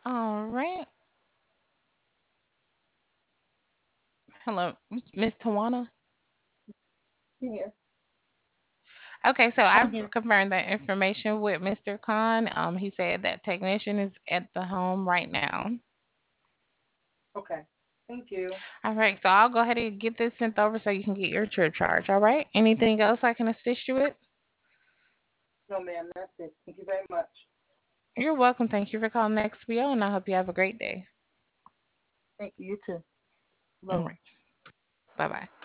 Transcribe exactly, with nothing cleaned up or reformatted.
All right. Hello, Miss Tawana. Here. Okay, so I'm I've here. confirmed that information with Mister Khan. Um, he said that technician is at the home right now. Okay. Thank you. All right, so I'll go ahead and get this sent over so you can get your trip charge. All right. Anything else I can assist you with? No, ma'am, that's it. Thank you very much. You're welcome. Thank you for calling X B O, and I hope you have a great day. Thank you. You too. All Bye. right. Bye bye.